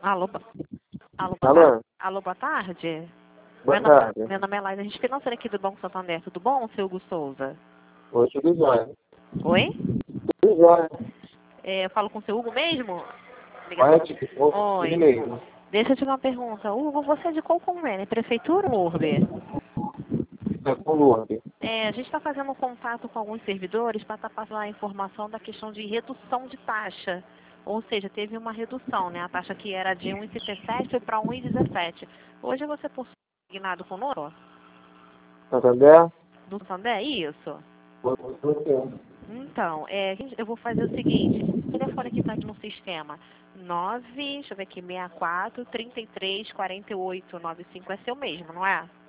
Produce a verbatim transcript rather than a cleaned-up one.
Alô, bo- alô, boa Alô? tarde. Alô, boa tarde. Boa Meu nome, tarde. meu nome é Laila, a gente financeira aqui do Banco Santander. Tudo bom, seu Hugo Souza? Oi, tudo jóia. Oi? Tudo jóia. É, eu falo com o seu Hugo mesmo? Olha, Ligação. tipo, ô, ele Oi. mesmo. Deixa eu te dar uma pergunta. Hugo, você é de qual convênio? Prefeitura ou Urbe? É com o Lourdes. É, a gente está fazendo um contato com alguns servidores para estar passando a informação da questão de redução de taxa. Ou seja, teve uma redução, né? A taxa que era de um vírgula setenta e sete foi para um vírgula dezessete. Hoje você possui asignado conosco? Santander? Do Santander, é isso? Oi, tudo bem. Então, é, eu vou fazer o seguinte. O telefone que está aqui no sistema. nove, deixa eu ver aqui, sessenta e quatro, trinta e três, quarenta e oito, noventa e cinco é seu mesmo, não é?